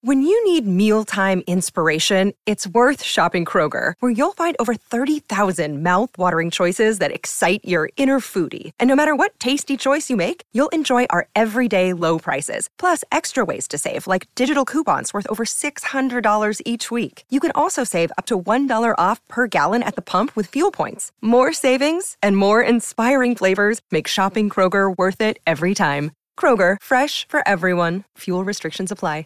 When you need mealtime inspiration, it's worth shopping Kroger, where you'll find over 30,000 mouth-watering choices that excite your inner foodie. And no matter what tasty choice you make, you'll enjoy our everyday low prices, plus extra ways to save, like digital coupons worth over $600 each week. You can also save up to $1 off per gallon at the pump with fuel points. More savings and more inspiring flavors make shopping Kroger worth it every time. Kroger, fresh for everyone. Fuel restrictions apply.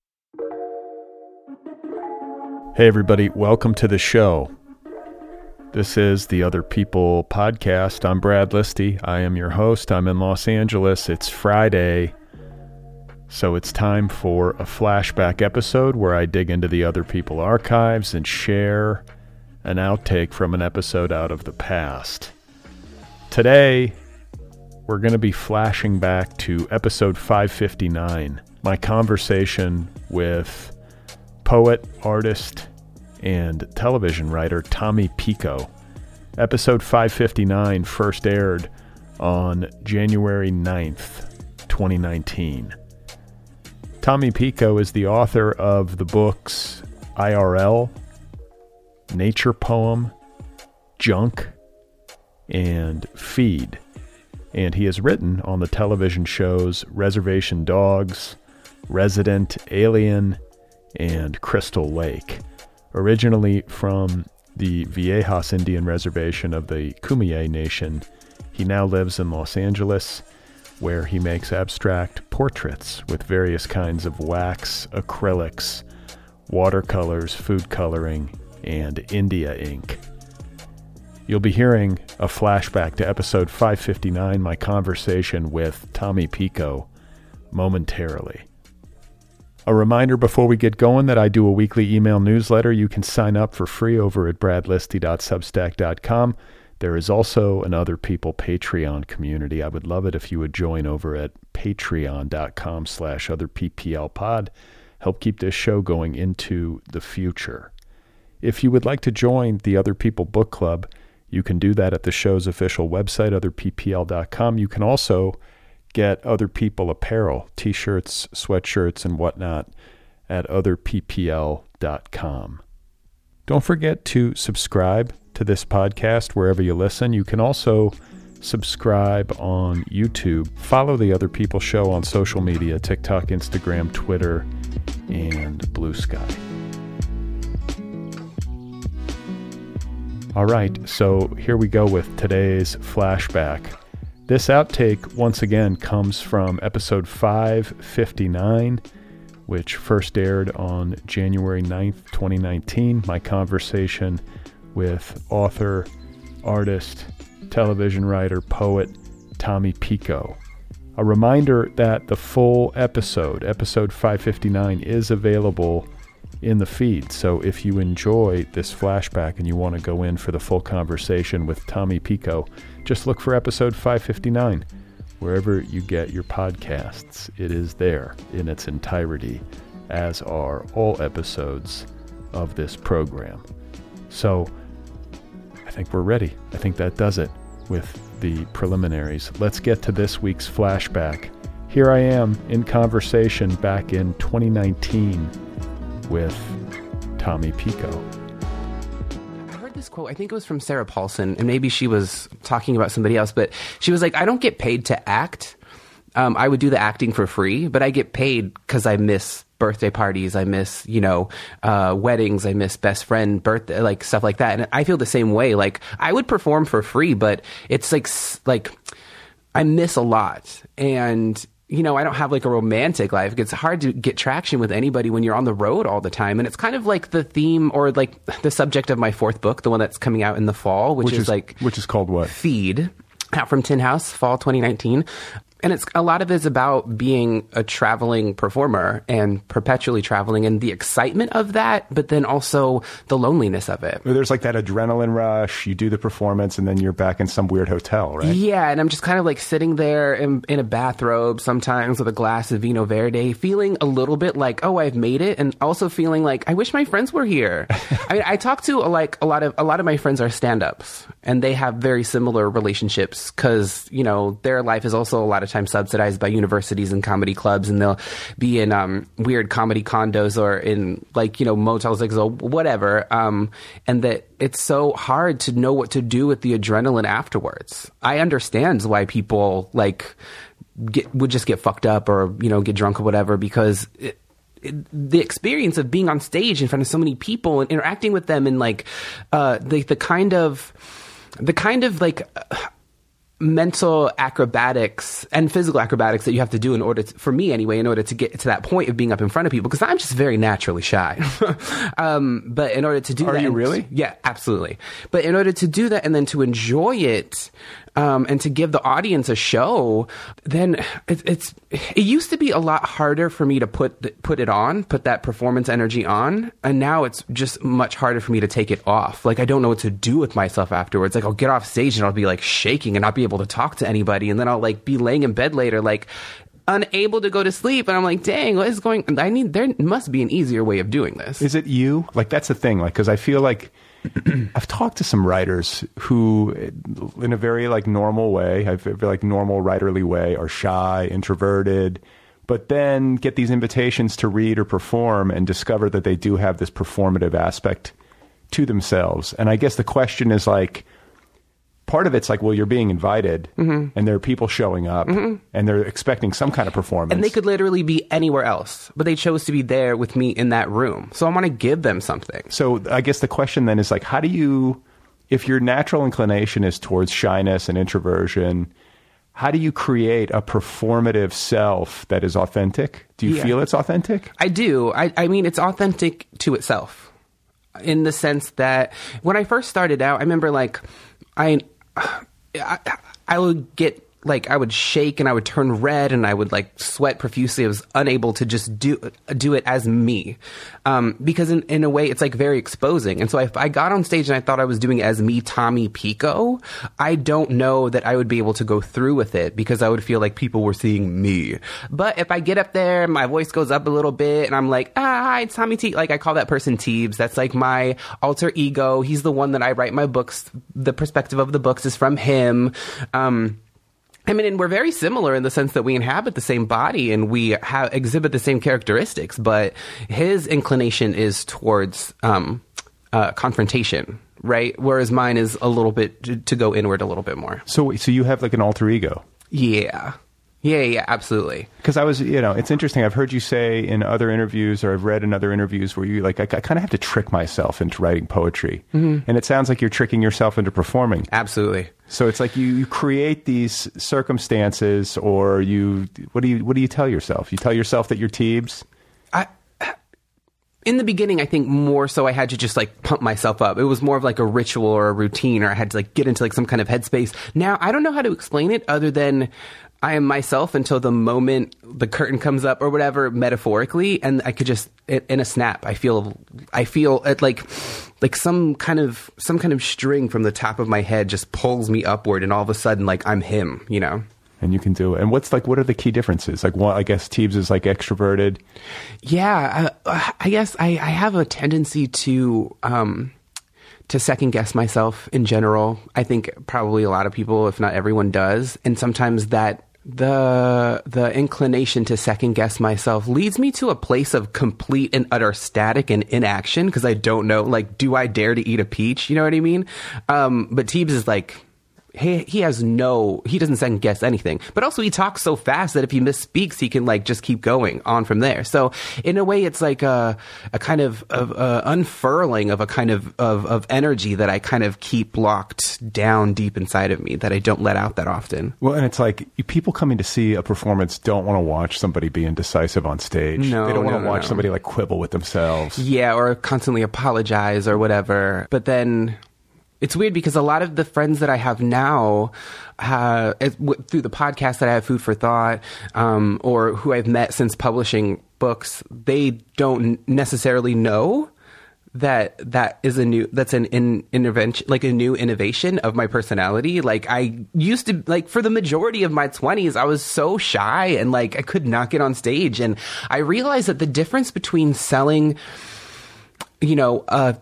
Hey everybody, welcome to the show. This is the Other People podcast. I'm Brad Listy. I am your host. I'm in Los Angeles. It's Friday, so it's time for a flashback episode where I dig into the Other People archives and share an outtake from an episode out of the past. Today, we're going to be flashing back to episode 559, my conversation with poet, artist, and television writer Tommy Pico. Episode 559 first aired on January 9th, 2019. Tommy Pico is the author of the books IRL, Nature Poem, Junk, and Feed. And he has written on the television shows Reservation Dogs, Resident Alien, and Crystal Lake. Originally from the Viejas Indian Reservation of the Kumeyaay Nation, he now lives in Los Angeles, where he makes abstract portraits with various kinds of wax, acrylics, watercolors, food coloring, and India ink. You'll be hearing a flashback to episode 559, my conversation with Tommy Pico, momentarily. A reminder before we get going that I do a weekly email newsletter. You can sign up for free over at bradlisty.substack.com. There is also an Other People Patreon community. I would love it if you would join over at patreon.com/otherpplpod. Help keep this show going into the future. If you would like to join the Other People Book Club, you can do that at the show's official website, otherppl.com. You can also get Other People apparel, t-shirts, sweatshirts, and whatnot at otherppl.com. Don't forget to subscribe to this podcast wherever you listen. You can also subscribe on YouTube. Follow the Other People Show on social media, TikTok, Instagram, Twitter, and Blue Sky. All right, so here we go with today's flashback. This outtake, once again, comes from episode 559, which first aired on January 9th, 2019. My conversation with author, artist, television writer, poet, Tommy Pico. A reminder that the full episode 559, is available in the feed. So if you enjoy this flashback and you want to go in for the full conversation with Tommy Pico, just look for episode 559 wherever you get your podcasts. It is there in its entirety, as are all episodes of this program. So I think we're ready. I think that does it with the preliminaries. Let's get to this week's flashback. Here I am in conversation back in 2019 with Tommy Pico. I heard this quote, I think it was from Sarah Paulson, and maybe she was talking about somebody else, but she was like, I don't get paid to act. I would do the acting for free, but I get paid because I miss birthday parties. I miss, weddings. I miss best friend birthday, like stuff like that. And I feel the same way. Like I would perform for free, but it's like I miss a lot. And I don't have like a romantic life. It's hard to get traction with anybody when you're on the road all the time. And it's kind of like the theme or like the subject of my fourth book, the one that's coming out in the fall, which is called what? Feed, out from Tin House, fall 2019. And it's a lot of it is about being a traveling performer and perpetually traveling and the excitement of that, but then also the loneliness of it. There's like that adrenaline rush. You do the performance and then you're back in some weird hotel, right? Yeah, and I'm just kind of like sitting there in a bathrobe sometimes with a glass of Vino Verde, feeling a little bit like, oh, I've made it, and also feeling like I wish my friends were here. I mean, I talk to a lot of my friends are stand-ups, and they have very similar relationships because, their life is also a lot of of times subsidized by universities and comedy clubs, and they'll be in weird comedy condos or in like, you know, Motel 6 or whatever, and that it's so hard to know what to do with the adrenaline afterwards. I understand why people like would just get fucked up or, you know, get drunk or whatever, because the experience of being on stage in front of so many people and interacting with them, and like the kind of like mental acrobatics and physical acrobatics that you have to do in order to, for me anyway, in order to get to that point of being up in front of people, because I'm just very naturally shy. But in order to do that... Are you really? Yeah, absolutely. But in order to do that and then to enjoy it, and to give the audience a show, then it used to be a lot harder for me to put that performance energy on, and now it's just much harder for me to take it off. Like, I don't know what to do with myself afterwards. Like, I'll get off stage and I'll be like shaking and not be able to talk to anybody, and then I'll like be laying in bed later like unable to go to sleep, and I'm like, dang, what is going... there must be an easier way of doing this. Is it you? Like, that's the thing, like, because I feel like I've talked to some writers who, in a very like normal way, I feel like normal writerly way, are shy, introverted, but then get these invitations to read or perform and discover that they do have this performative aspect to themselves. And I guess the question is like, part of it's like, well, you're being invited, and there are people showing up, and they're expecting some kind of performance. And they could literally be anywhere else, but they chose to be there with me in that room. So I want to give them something. So I guess the question then is like, how do you, if your natural inclination is towards shyness and introversion, how do you create a performative self that is authentic? Do you feel it's authentic? I do. I mean, it's authentic to itself, in the sense that when I first started out, I remember like, I would get like, I would shake and I would turn red and I would like sweat profusely. I was unable to just do it as me, because in a way it's like very exposing. And so if I got on stage and I thought I was doing as me, Tommy Pico, I don't know that I would be able to go through with it, because I would feel like people were seeing me. But if I get up there, my voice goes up a little bit and I'm like, hi, it's Tommy T. Like, I call that person Teebs. That's like my alter ego. He's the one that I write my books. The perspective of the books is from him. I mean, and we're very similar in the sense that we inhabit the same body and we exhibit the same characteristics, but his inclination is towards confrontation, right? Whereas mine is a little bit to go inward a little bit more. So you have like an alter ego? Yeah. Yeah, absolutely. Because I was, you know, it's interesting. I've heard you say in other interviews, or I've read in other interviews, where you like, I kind of have to trick myself into writing poetry. And it sounds like you're tricking yourself into performing. Absolutely. So it's like you create these circumstances, or what do you tell yourself? You tell yourself that you're Teebs? In the beginning, I think more so I had to just like pump myself up. It was more of like a ritual or a routine, or I had to like get into like some kind of headspace. Now, I don't know how to explain it other than I am myself until the moment the curtain comes up or whatever, metaphorically, and I could just, in a snap, I feel it like some kind of string from the top of my head just pulls me upward, and all of a sudden, like, I'm him, you know? And you can do it. And what are the key differences? Like, one, I guess Teebs is like extroverted. Yeah, I guess I have a tendency to second guess myself in general. I think probably a lot of people, if not everyone, does. And sometimes that the inclination to second guess myself leads me to a place of complete and utter static and inaction, because I don't know, like, do I dare to eat a peach? You know what I mean? But Teebs is like, he doesn't second guess anything, but also he talks so fast that if he misspeaks, he can like just keep going on from there. So in a way, it's like a kind of unfurling of a kind of energy that I kind of keep locked down deep inside of me that I don't let out that often. Well, and it's like people coming to see a performance don't want to watch somebody be indecisive on stage. No, they don't want to watch somebody like quibble with themselves. Yeah, or constantly apologize or whatever. But then it's weird because a lot of the friends that I have now, through the podcast that I have, Food for Thought, or who I've met since publishing books, they don't necessarily know that is an intervention, like a new innovation of my personality. Like, I used to, like, for the majority of my 20s, I was so shy and like I could not get on stage. And I realized that the difference between selling, you know,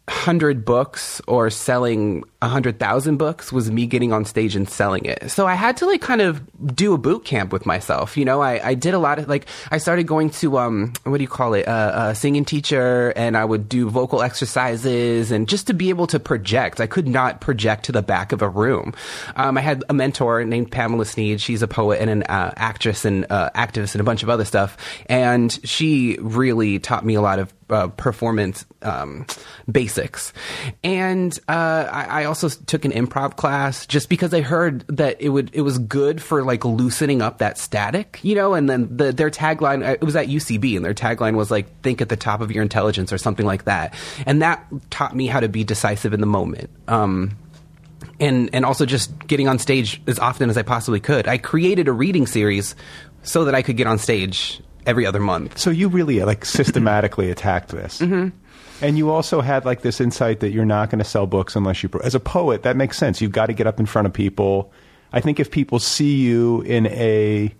100 books or selling 100,000 books was me getting on stage and selling it. So I had to like kind of do a boot camp with myself. You know, I did a lot of like, I started going to, what do you call it? A singing teacher, and I would do vocal exercises and just to be able to project. I could not project to the back of a room. I had a mentor named Pamela Sneed. She's a poet and an actress and activist and a bunch of other stuff. And she really taught me a lot of performance basics. And I also took an improv class just because I heard that it was good for like loosening up that static, you know. And then their tagline, it was at UCB, and their tagline was like, think at the top of your intelligence or something like that. And that taught me how to be decisive in the moment. And also just getting on stage as often as I possibly could. I created a reading series so that I could get on stage every other month. So you really like systematically attacked this. Mm-hmm. And you also had like this insight that you're not going to sell books unless you, as a poet, that makes sense. You've got to get up in front of people. I think if people see you in a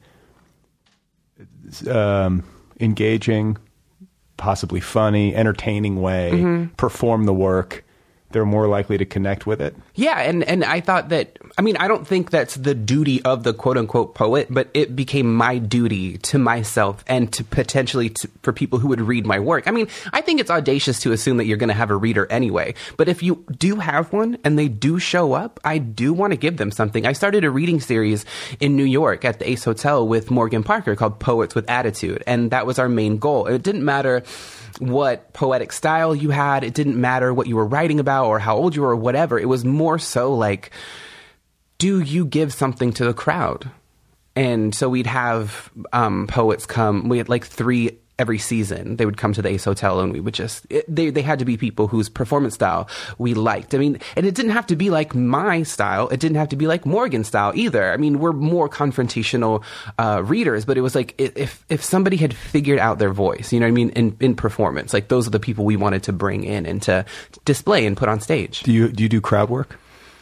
engaging, possibly funny, entertaining way, perform the work, they're more likely to connect with it. Yeah, and I thought that, I mean, I don't think that's the duty of the quote-unquote poet, but it became my duty to myself and to potentially for people who would read my work. I mean, I think it's audacious to assume that you're going to have a reader anyway, but if you do have one and they do show up, I do want to give them something. I started a reading series in New York at the Ace Hotel with Morgan Parker called Poets with Attitude, and that was our main goal. It didn't matter what poetic style you had. It didn't matter what you were writing about or how old you were or whatever. It was more so like, do you give something to the crowd? And so we'd have poets come. We had like 3 every season. They would come to the Ace Hotel, and we would just, they had to be people whose performance style we liked. I mean, and it didn't have to be like my style. It didn't have to be like Morgan's style either. I mean, we're more confrontational readers, but it was like if somebody had figured out their voice, you know what I mean, in performance, like those are the people we wanted to bring in and to display and put on stage. Do you do crowd work?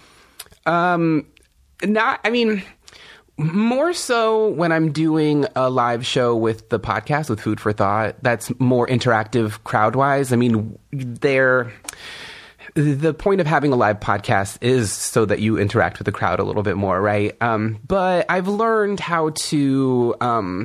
More so when I'm doing a live show with the podcast, with Food for Thought, that's more interactive crowd-wise. I mean, the point of having a live podcast is so that you interact with the crowd a little bit more, right? But I've learned how to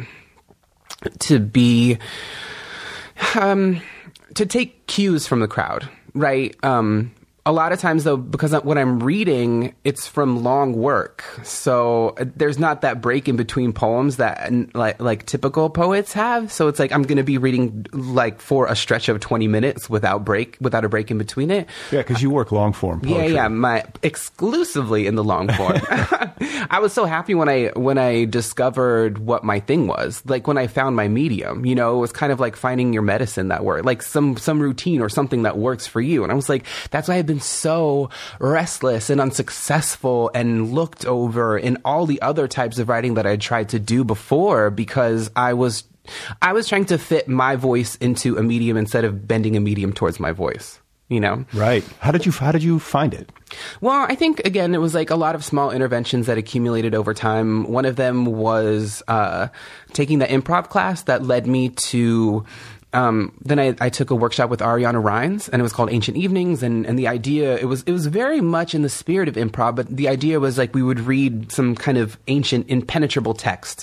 take cues from the crowd, right? A lot of times, though, because when I'm reading, it's from long work. So there's not that break in between poems that like typical poets have. So it's like I'm going to be reading like for a stretch of 20 minutes without a break in between it. Yeah, because you work long form poetry. Yeah, exclusively in the long form. I was so happy when I discovered what my thing was. Like when I found my medium, you know, it was kind of like finding your medicine that worked, like some routine or something that works for you. And I was like, that's why I've been so restless and unsuccessful and looked over in all the other types of writing that I tried to do before, because I was trying to fit my voice into a medium instead of bending a medium towards my voice. You know? Right. How did you find it? Well, I think, again, it was like a lot of small interventions that accumulated over time. One of them was taking the improv class that led me to... then I took a workshop with Ariana Rines, and it was called Ancient Evenings. And the idea, it was very much in the spirit of improv, but the idea was like we would read some kind of ancient, impenetrable text.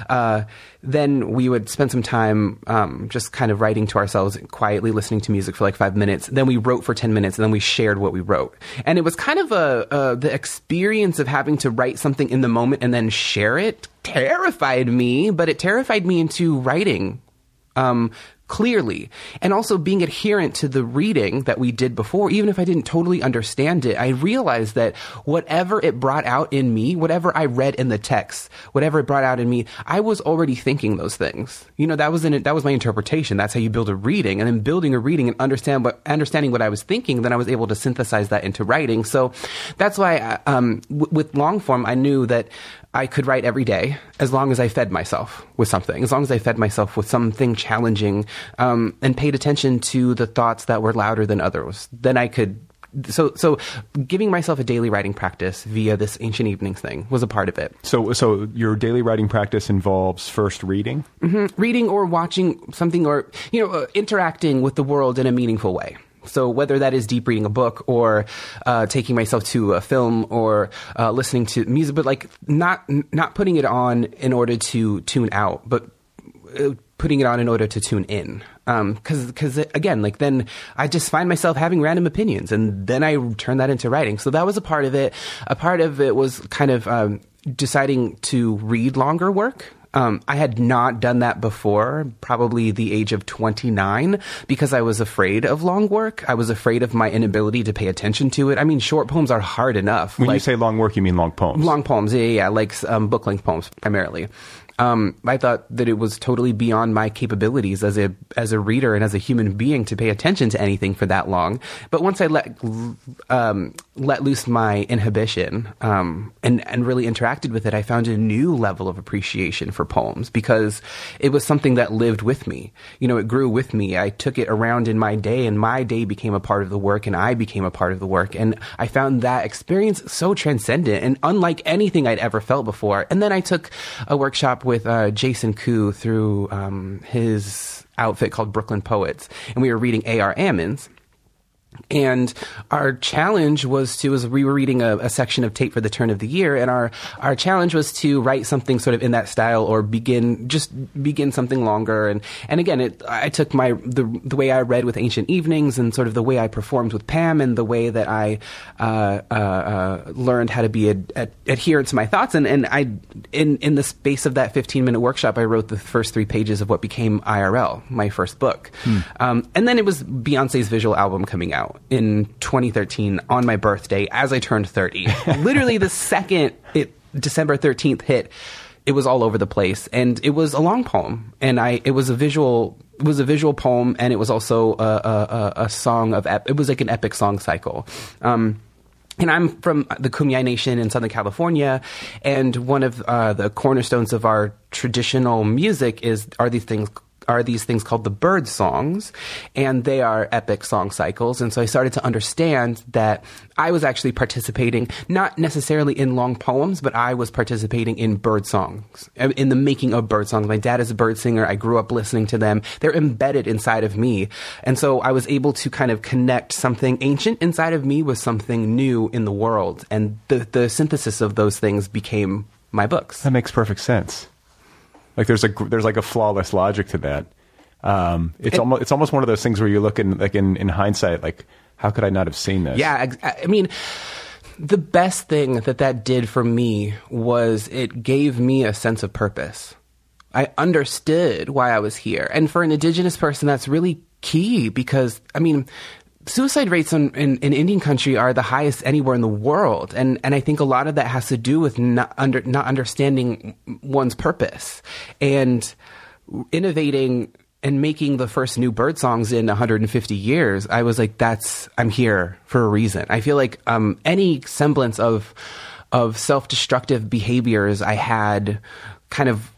Then we would spend some time just kind of writing to ourselves, quietly listening to music for like 5 minutes. Then we wrote for 10 minutes, and then we shared what we wrote. And it was kind of the experience of having to write something in the moment and then share it terrified me, but it terrified me into writing clearly, and also being adherent to the reading that we did before. Even if I didn't totally understand it, I realized that whatever it brought out in me, whatever I read in the text, whatever it brought out in me, I was already thinking those things. You know, that was my interpretation. That's how you build a reading. And then building a reading and understanding what I was thinking, then I was able to synthesize that into writing. So that's why with long form, I knew that I could write every day as long as I fed myself with something, as long as I fed myself with something challenging, and paid attention to the thoughts that were louder than others. Then I could, so giving myself a daily writing practice via this Ancient Evenings thing was a part of it. So your daily writing practice involves first reading? Mm-hmm. Reading or watching something, or, you know, interacting with the world in a meaningful way. So whether that is deep reading a book or taking myself to a film or listening to music, but like not putting it on in order to tune out, but putting it on in order to tune in. Because again, like then I just find myself having random opinions, and then I turn that into writing. So that was a part of it. A part of it was kind of deciding to read longer work. I had not done that before, probably the age of 29, because I was afraid of long work. I was afraid of my inability to pay attention to it. I mean, short poems are hard enough. When you say long work, you mean long poems? Long poems, yeah, like book-length poems primarily. I thought that it was totally beyond my capabilities as a reader and as a human being to pay attention to anything for that long. But once I let loose my inhibition and really interacted with it, I found a new level of appreciation for poems because it was something that lived with me. You know, it grew with me. I took it around in my day, and my day became a part of the work, and I became a part of the work. And I found that experience so transcendent and unlike anything I'd ever felt before. And then I took a workshop with Jason Koo through his outfit called Brooklyn Poets, and we were reading A.R. Ammons. And our challenge was we were reading a section of Tape for the Turn of the Year, and our challenge was to write something sort of in that style or begin something longer. And again, I took the way I read with Ancient Evenings and sort of the way I performed with Pam and the way that I learned how to be adherent to my thoughts. And I in the space of that 15-minute workshop, I wrote the first 3 pages of what became IRL, my first book. And then it was Beyonce's visual album coming out in 2013 on my birthday as I turned 30. Literally the second December 13th hit, it was all over the place, and it was a long poem, and it was a visual poem, and it was also a song of it was like an epic song cycle. And I'm from the Kumeyaay Nation in Southern California, and one of the cornerstones of our traditional music are these things called the bird songs, and they are epic song cycles. And so I started to understand that I was actually participating, not necessarily in long poems, but I was participating in bird songs, in the making of bird songs. My dad is a bird singer. I grew up listening to them. They're embedded inside of me. And so I was able to kind of connect something ancient inside of me with something new in the world. And the synthesis of those things became my books. That makes perfect sense. Like there's like a flawless logic to that. It's almost one of those things where you look in hindsight, like, how could I not have seen this? Yeah, I mean, the best thing that did for me was it gave me a sense of purpose. I understood why I was here, and for an Indigenous person, that's really key because, I mean, suicide rates in Indian country are the highest anywhere in the world. And I think a lot of that has to do with not understanding one's purpose and innovating and making the first new bird songs in 150 years. I was like, I'm here for a reason. I feel like any semblance of self-destructive behaviors I had kind of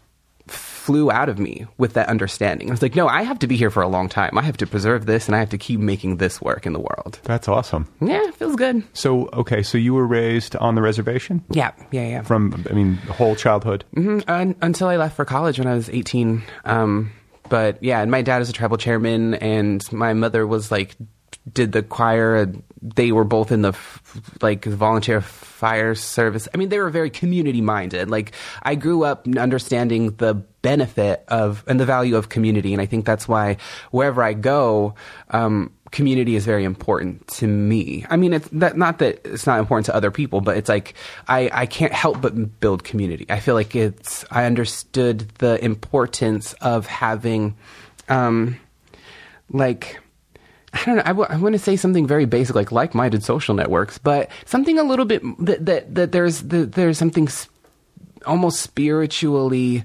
flew out of me with that understanding. I was like, no, I have to be here for a long time. I have to preserve this, and I have to keep making this work in the world. That's awesome. Yeah, it feels good. So you were raised on the reservation? Yeah. From, whole childhood? Mm-hmm. Until I left for college when I was 18. But yeah, and my dad is a tribal chairman, and my mother was did the choir. They were both in the volunteer fire service. I mean, they were very community minded. Like, I grew up understanding the benefit of and the value of community, and I think that's why wherever I go, community is very important to me. I mean, not that it's not important to other people, but it's like I can't help but build community. I feel like I understood the importance of having I don't know. I want to say something very basic, like-minded social networks, but something a little bit that there's something almost spiritually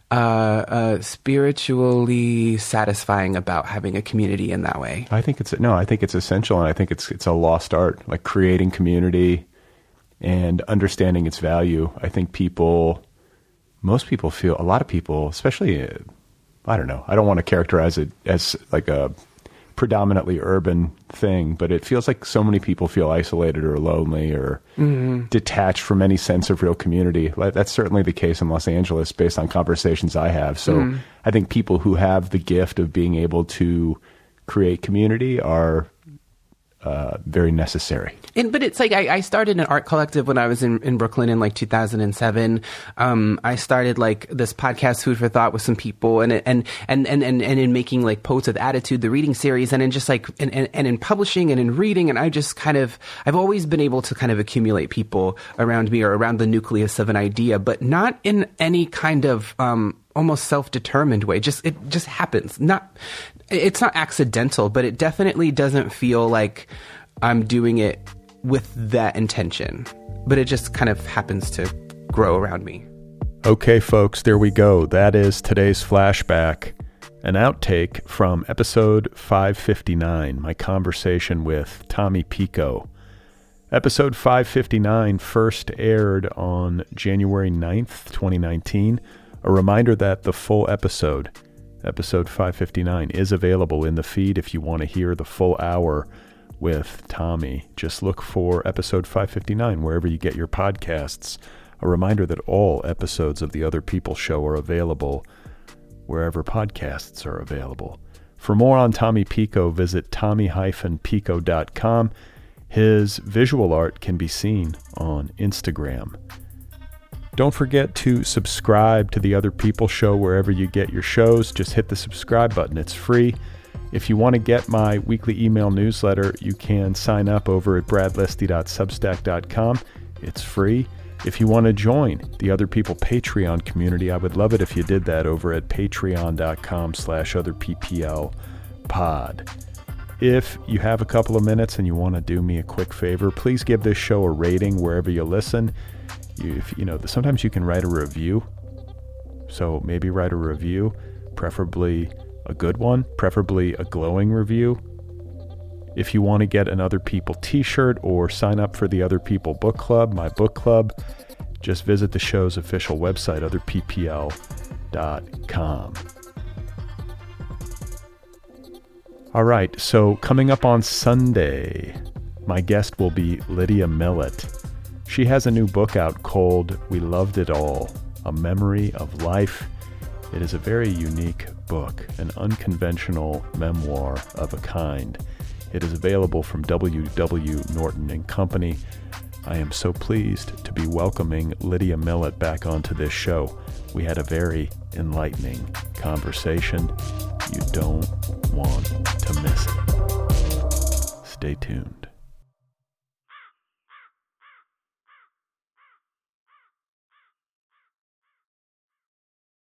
satisfying about having a community in that way. I think it's essential, and I think it's a lost art, like creating community and understanding its value. I think most people feel, a lot of people, especially, I don't know, I don't want to characterize it as like a predominantly urban thing, but it feels like so many people feel isolated or lonely or detached from any sense of real community. That's certainly the case in Los Angeles based on conversations I have. So I think people who have the gift of being able to create community are very necessary. But it's like I started an art collective when I was in Brooklyn in like 2007. I started like this podcast, Food for Thought, with some people, and in making like Poets with Attitude, the reading series, and in just like and in publishing and in reading, and I've always been able to kind of accumulate people around me or around the nucleus of an idea, but not in any kind of almost self-determined way. It just happens. It's not accidental, but it definitely doesn't feel like I'm doing it with that intention, but it just kind of happens to grow around me. Okay, folks, there we go. That is today's flashback, an outtake from episode 559, my conversation with Tommy Pico. Episode 559 first aired on January 9th, 2019. A reminder that the full episode 559, is available in the feed if you want to hear the full hour with Tommy. Just look for episode 559 wherever you get your podcasts. A reminder that all episodes of The Other People Show are available wherever podcasts are available. For more on Tommy Pico, visit tommy-pico.com. His visual art can be seen on Instagram. Don't forget to subscribe to The Other People Show wherever you get your shows. Just hit the subscribe button. It's free. If you want to get my weekly email newsletter, you can sign up over at bradlisty.substack.com. It's free. If you want to join the Other People Patreon community, I would love it if you did that over at patreon.com/otherpplpod. If you have a couple of minutes and you want to do me a quick favor, please give this show a rating wherever you listen. Sometimes you can write a review. So maybe write a review, preferably a good one, preferably a glowing review. If you want to get an Other People t-shirt or sign up for the Other People book club, my book club, just visit the show's official website, otherppl.com. All right, so coming up on Sunday, my guest will be Lydia Millett. She has a new book out called We Loved It All, A Memory of Life. It is a very unique book, an unconventional memoir of a kind. It is available from W.W. Norton & Company. I am so pleased to be welcoming Lydia Millett back onto this show. We had a very enlightening conversation. You don't want to miss it. Stay tuned.